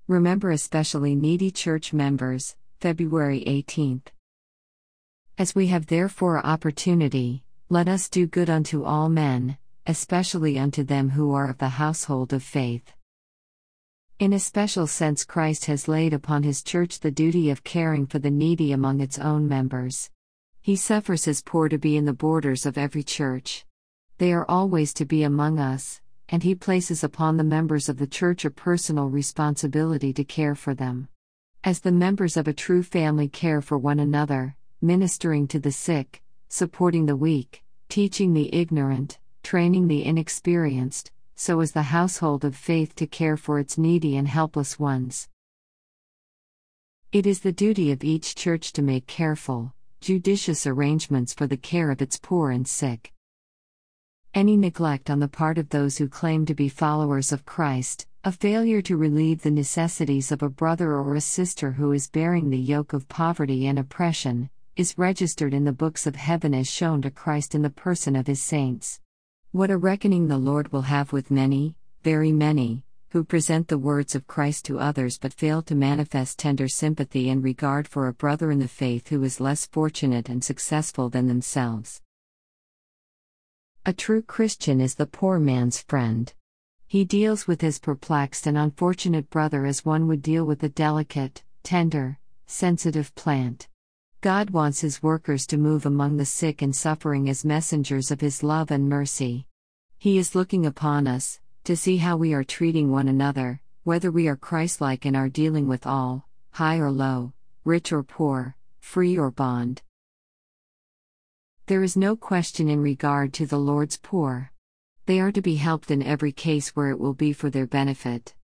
Remember especially needy church members, February 18th. As we have therefore opportunity, let us do good unto all men, especially unto them who are of the household of faith. In a special sense, Christ has laid upon His church the duty of caring for the needy among its own members. He suffers His poor to be in the borders of every church. They are always to be among us, and He places upon the members of the church a personal responsibility to care for them. As the members of a true family care for one another, ministering to the sick, supporting the weak, teaching the ignorant, training the inexperienced, so is the household of faith to care for its needy and helpless ones. It is the duty of each church to make careful, judicious arrangements for the care of its poor and sick. Any neglect on the part of those who claim to be followers of Christ, a failure to relieve the necessities of a brother or a sister who is bearing the yoke of poverty and oppression, is registered in the books of heaven as shown to Christ in the person of His saints. What a reckoning the Lord will have with many, very many, who present the words of Christ to others but fail to manifest tender sympathy and regard for a brother in the faith who is less fortunate and successful than themselves. A true Christian is the poor man's friend. He deals with his perplexed and unfortunate brother as one would deal with a delicate, tender, sensitive plant. God wants His workers to move among the sick and suffering as messengers of His love and mercy. He is looking upon us, to see how we are treating one another, whether we are Christ-like in our dealing with all, high or low, rich or poor, free or bond. There is no question in regard to the Lord's poor. They are to be helped in every case where it will be for their benefit.